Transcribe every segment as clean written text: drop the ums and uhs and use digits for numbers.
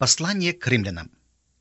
Послание к римлянам.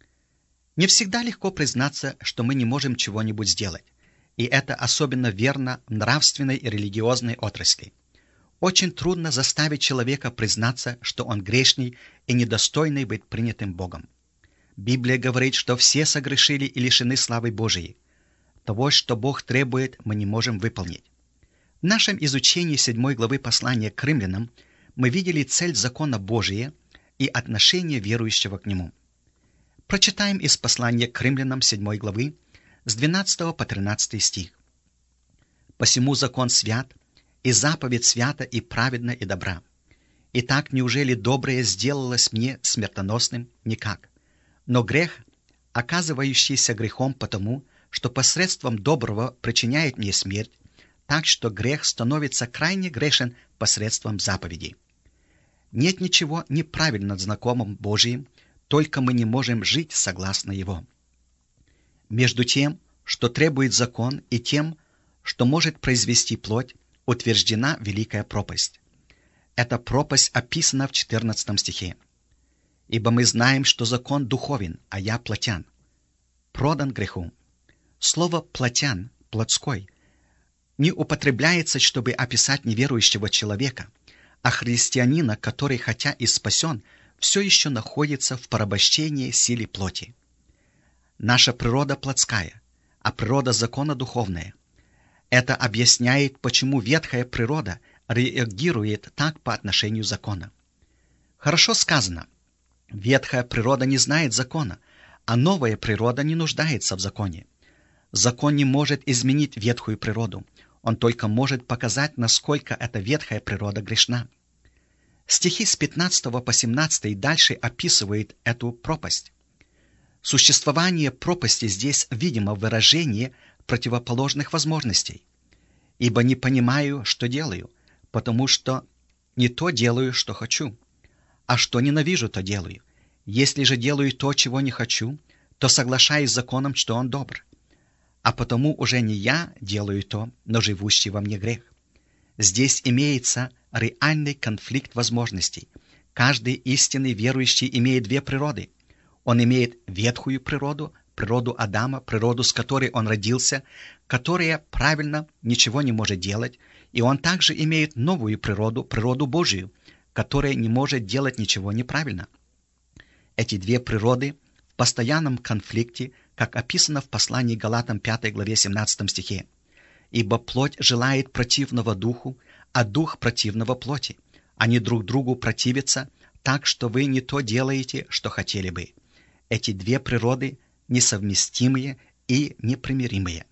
Не всегда легко признаться, что мы не можем чего-нибудь сделать, и это особенно верно в нравственной и религиозной отрасли. Очень трудно заставить человека признаться, что он грешный и недостойный быть принятым Богом. Библия говорит, что все согрешили и лишены славы Божией. Того, что Бог требует, мы не можем выполнить. В нашем изучении 7 главы послания к римлянам мы видели цель закона Божия и отношение верующего к нему. Прочитаем из послания к римлянам 7 главы с 12 по 13 стих. «Посему закон свят, и заповедь свята и праведна и добра. Итак, неужели доброе сделалось мне смертоносным? Никак. Но грех, оказывающийся грехом потому, что посредством доброго причиняет мне смерть, так что грех становится крайне грешен посредством заповедей. Нет ничего неправильно знакомым Божиим, только мы не можем жить согласно его. Между тем, что требует закон, и тем, что может произвести плоть, утверждена великая пропасть. Эта пропасть описана в 14 стихе. «Ибо мы знаем, что закон духовен, а я плотян, продан греху». Слово «плотян», «плотской» не употребляется, чтобы описать неверующего человека, а христианина, который, хотя и спасен, все еще находится в порабощении силе плоти. Наша природа плотская, а природа закона духовная. Это объясняет, почему ветхая природа реагирует так по отношению к закону. Хорошо сказано, ветхая природа не знает закона, а новая природа не нуждается в законе. Закон не может изменить ветхую природу, он только может показать, насколько эта ветхая природа грешна. Стихи с 15 по 17 и дальше описывают эту пропасть. Существование пропасти здесь видимо в выражении противоположных возможностей. «Ибо не понимаю, что делаю, потому что не то делаю, что хочу, а что ненавижу, то делаю. Если же делаю то, чего не хочу, то соглашаюсь с законом, что он добр. А потому уже не я делаю то, но живущий во мне грех». Здесь имеется реальный конфликт возможностей. Каждый истинный верующий имеет две природы. Он имеет ветхую природу, природу Адама, природу, с которой он родился, которая правильно ничего не может делать, и он также имеет новую природу, природу Божию, которая не может делать ничего неправильно. Эти две природы в постоянном конфликте, как описано в послании Галатам 5 главе 17 стихе. «Ибо плоть желает противного духу, а дух противного плоти. Они друг другу противятся, так что вы не то делаете, что хотели бы». Эти две природы несовместимые и непримиримые.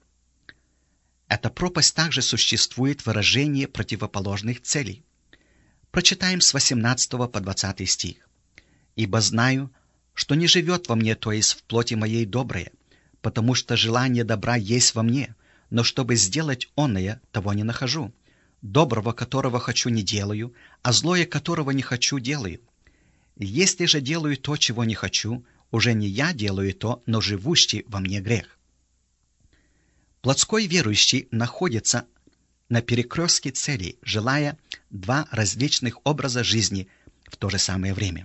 Эта пропасть также существует в выражении противоположных целей. Прочитаем с 18 по 20 стих. «Ибо знаю, что не живет во мне, то есть в плоти моей доброе, потому что желание добра есть во мне, но чтобы сделать оное, того не нахожу. Доброго, которого хочу, не делаю, а злое, которого не хочу, делаю. Если же делаю то, чего не хочу, уже не я делаю то, но живущий во мне грех». Плотской верующий находится на перекрестке целей, желая два различных образа жизни в то же самое время.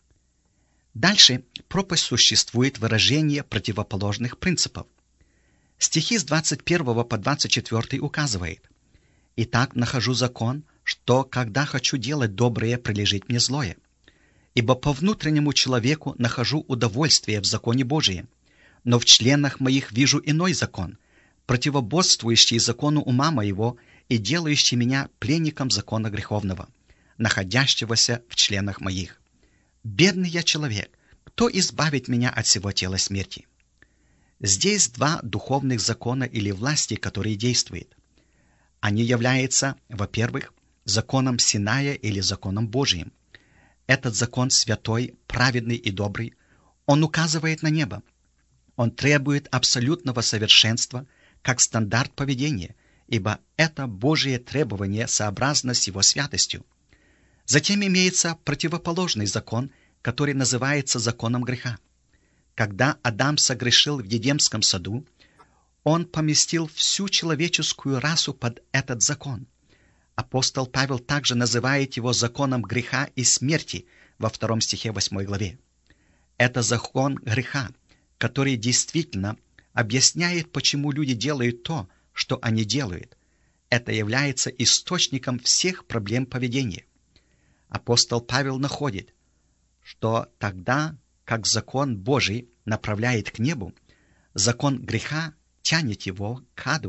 Дальше пропасть существует выражение противоположных принципов. Стихи с 21 по 24 указывает: «Итак, нахожу закон, что, когда хочу делать доброе, прилежит мне злое. Ибо по внутреннему человеку нахожу удовольствие в законе Божием, но в членах моих вижу иной закон, противоборствующий закону ума моего и делающий меня пленником закона греховного, находящегося в членах моих. Бедный я человек, кто избавит меня от всего тела смерти?» Здесь два духовных закона или власти, которые действуют. Они являются, во-первых, законом Синая или законом Божиим. Этот закон святой, праведный и добрый. Он указывает на небо. Он требует абсолютного совершенства как стандарт поведения, ибо это Божие требование сообразно с его святостью. Затем имеется противоположный закон, который называется законом греха. Когда Адам согрешил в Едемском саду, он поместил всю человеческую расу под этот закон. Апостол Павел также называет его законом греха и смерти во 2 стихе 8 главе. Это закон греха, который действительно объясняет, почему люди делают то, что они делают. Это является источником всех проблем поведения. Апостол Павел находит, что тогда, как закон Божий направляет к небу, закон греха тянет его к аду.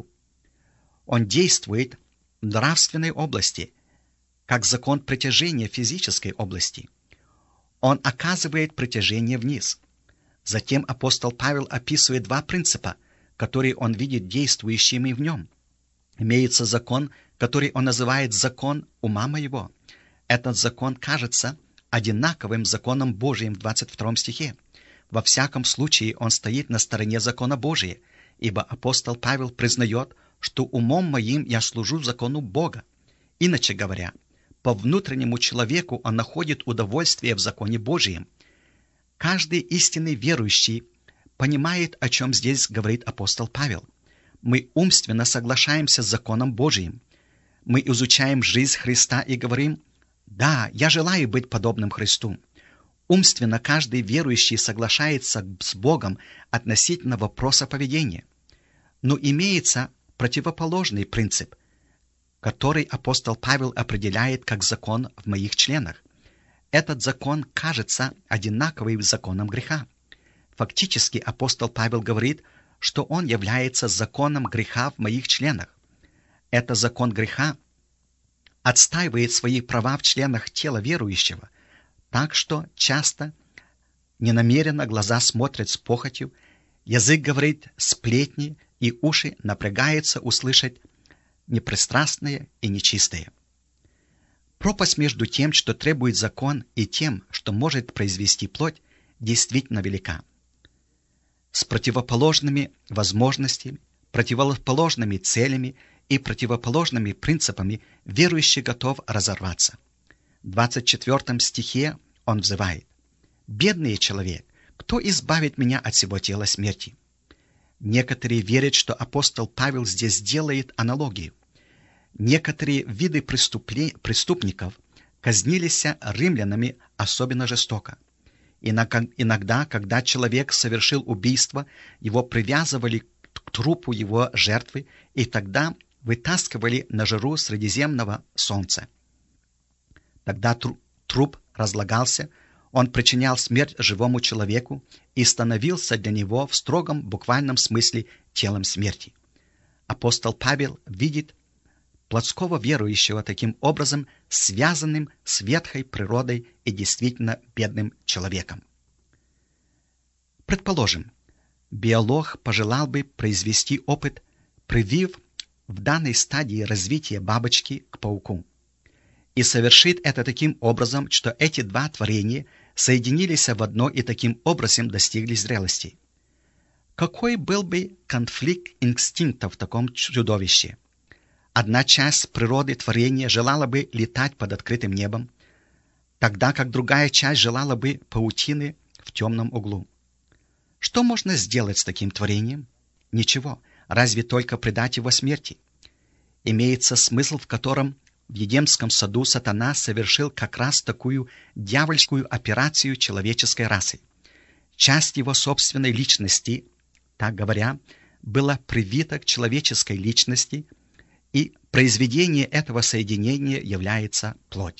Он действует в нравственной области, как закон притяжения в физической области. Он оказывает притяжение вниз. Затем апостол Павел описывает два принципа, которые он видит действующими в нем. Имеется закон, который он называет закон ума моего. Этот закон кажется одинаковым законом Божиим в 22 стихе. Во всяком случае, он стоит на стороне закона Божия, ибо апостол Павел признает, что умом моим я служу закону Бога. Иначе говоря, по внутреннему человеку он находит удовольствие в законе Божием. Каждый истинный верующий понимает, о чем здесь говорит апостол Павел. Мы умственно соглашаемся с законом Божиим. Мы изучаем жизнь Христа и говорим: «Да, я желаю быть подобным Христу». Умственно каждый верующий соглашается с Богом относительно вопроса поведения. Но имеется противоположный принцип, который апостол Павел определяет как закон в моих членах. Этот закон кажется одинаковым с законом греха. Фактически апостол Павел говорит, что он является законом греха в моих членах. Это закон греха отстаивает свои права в членах тела верующего, так что часто ненамеренно глаза смотрят с похотью, язык говорит сплетни, и уши напрягаются услышать непристрастное и нечистое. Пропасть между тем, что требует закон, и тем, что может произвести плоть, действительно велика. С противоположными возможностями, противоположными целями и противоположными принципами верующий готов разорваться. В 24 стихе он взывает: «Бедный человек, кто избавит меня от сего тела смерти?» Некоторые верят, что апостол Павел здесь делает аналогию. Некоторые виды преступников казнились римлянами особенно жестоко. Иногда, когда человек совершил убийство, его привязывали к трупу его жертвы и тогда вытаскивали на жару средиземного солнца. Тогда труп разлагался, он причинял смерть живому человеку и становился для него в строгом буквальном смысле телом смерти. Апостол Павел видит плотского верующего таким образом связанным с ветхой природой и действительно бедным человеком. Предположим, биолог пожелал бы произвести опыт, привив в данной стадии развития бабочки к пауку, и совершит это таким образом, что эти два творения соединились в одно и таким образом достигли зрелости. Какой был бы конфликт инстинктов в таком чудовище? Одна часть природы творения желала бы летать под открытым небом, тогда как другая часть желала бы паутины в темном углу. Что можно сделать с таким творением? Ничего, разве только предать его смерти. Имеется смысл, в котором в Едемском саду сатана совершил как раз такую дьявольскую операцию человеческой расы. Часть его собственной личности, так говоря, была привита к человеческой личности, и произведение этого соединения является плоть.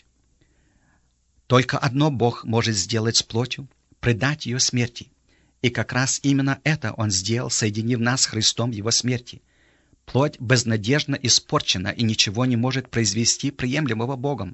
Только одно Бог может сделать с плотью – предать ее смерти. И как раз именно это Он сделал, соединив нас с Христом в Его смерти. Плоть безнадежно испорчена и ничего не может произвести приемлемого Богом.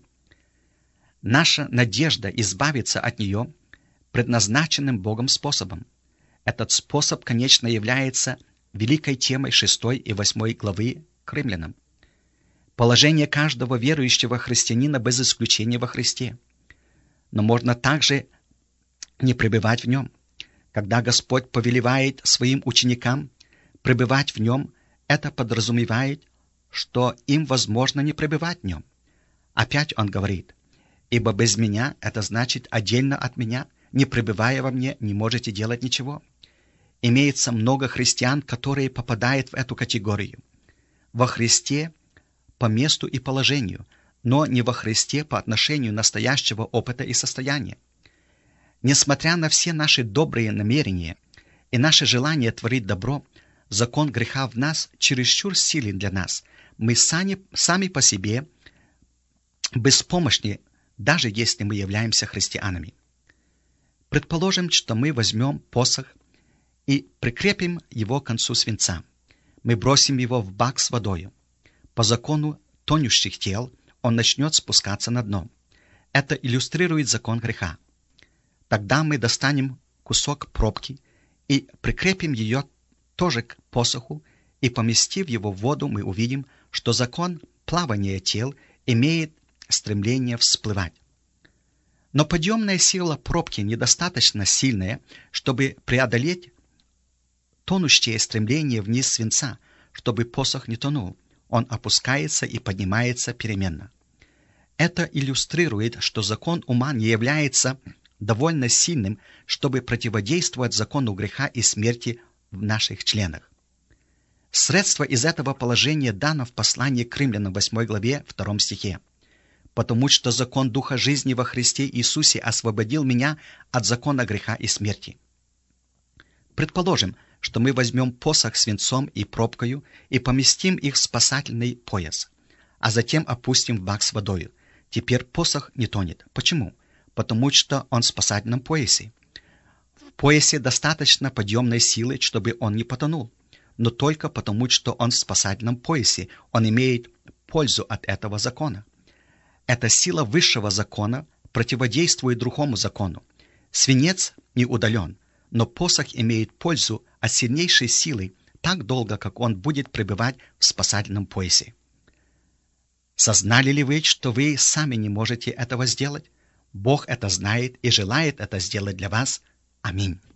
Наша надежда избавиться от нее предназначенным Богом способом. Этот способ, конечно, является великой темой 6 и 8 главы к Римлянам. Положение каждого верующего христианина без исключения во Христе. Но можно также не пребывать в нем. Когда Господь повелевает своим ученикам пребывать в нем, это подразумевает, что им возможно не пребывать в нем. Опять он говорит: «Ибо без меня, это значит отдельно от меня, не пребывая во мне, не можете делать ничего». Имеется много христиан, которые попадают в эту категорию. Во Христе по месту и положению, но не во Христе по отношению настоящего опыта и состояния. Несмотря на все наши добрые намерения и наше желание творить добро, закон греха в нас чересчур силен для нас. Мы сами по себе беспомощны, даже если мы являемся христианами. Предположим, что мы возьмем посох и прикрепим его к концу свинца. Мы бросим его в бак с водой. По закону тонущих тел он начнет спускаться на дно. Это иллюстрирует закон греха. Тогда мы достанем кусок пробки и прикрепим ее тоже к посоху, и, поместив его в воду, мы увидим, что закон плавания тел имеет стремление всплывать. Но подъемная сила пробки недостаточно сильная, чтобы преодолеть тонущее стремление вниз свинца, чтобы посох не тонул. Он опускается и поднимается переменно. Это иллюстрирует, что закон ума не является довольно сильным, чтобы противодействовать закону греха и смерти в наших членах. Средство из этого положения дано в послании к Римлянам 8 главе 2 стихе. «Потому что закон Духа жизни во Христе Иисусе освободил меня от закона греха и смерти». Предположим, что мы возьмем посох с венцом и пробкою и поместим их в спасательный пояс, а затем опустим в бак с водой. Теперь посох не тонет. Почему? Потому что он в спасательном поясе. В поясе достаточно подъемной силы, чтобы он не потонул. Но только потому, что он в спасательном поясе, он имеет пользу от этого закона. Эта сила высшего закона противодействует другому закону. Свинец не удален, но посох имеет пользу от сильнейшей силы так долго, как он будет пребывать в спасательном поясе. Сознали ли вы, что вы сами не можете этого сделать? Бог это знает и желает это сделать для вас. Аминь.